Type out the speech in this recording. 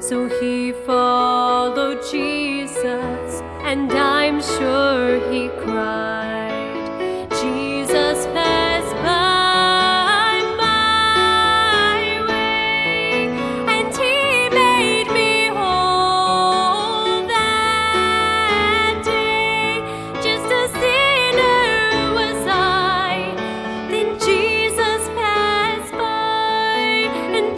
So he followed Jesus, and I'm sure he cried.